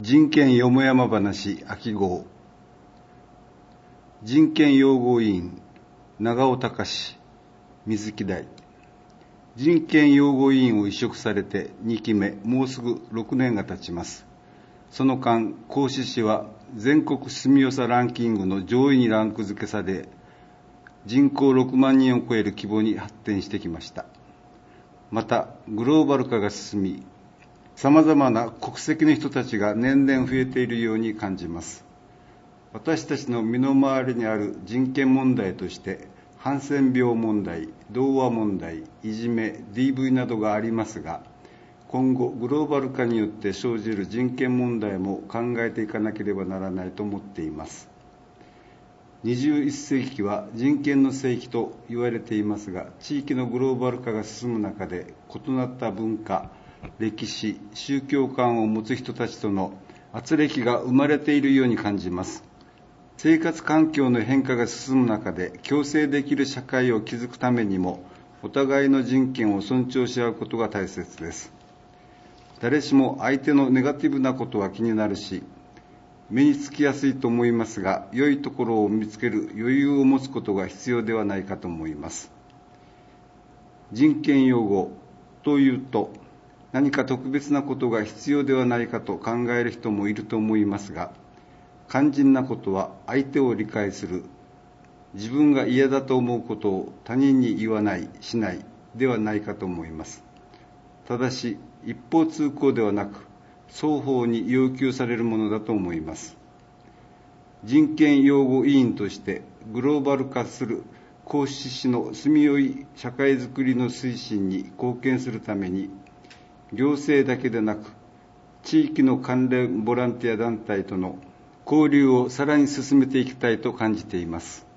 人権よもやま話秋号。人権擁護委員長尾隆水木台。人権擁護委員を委嘱されて2期目、もうすぐ6年が経ちます。その間、合志市は全国住みよさランキングの上位にランク付けされ、人口6万人を超える規模に発展してきました。また、グローバル化が進み、さまざまな国籍の人たちが年々増えているように感じます。私たちの身の回りにある人権問題として、ハンセン病問題、童話問題、いじめ、DV などがありますが、今後グローバル化によって生じる人権問題も考えていかなければならないと思っています。21世紀は人権の世紀と言われていますが、地域のグローバル化が進む中で、異なった文化、歴史、宗教観を持つ人たちとの軋轢が生まれているように感じます。生活環境の変化が進む中で、共生できる社会を築くためにも、お互いの人権を尊重し合うことが大切です。誰しも相手のネガティブなことは気になるし、目につきやすいと思いますが、良いところを見つける余裕を持つことが必要ではないかと思います。人権擁護というと、何か特別なことが必要ではないかと考える人もいると思いますが、肝心なことは相手を理解する、自分が嫌だと思うことを他人に言わない、しないではないかと思います。ただし、一方通行ではなく、双方に要求されるものだと思います。人権擁護委員としてグローバル化する合志市の住みよい社会づくりの推進に貢献するために、行政だけでなく、地域の関連ボランティア団体との交流をさらに進めていきたいと感じています。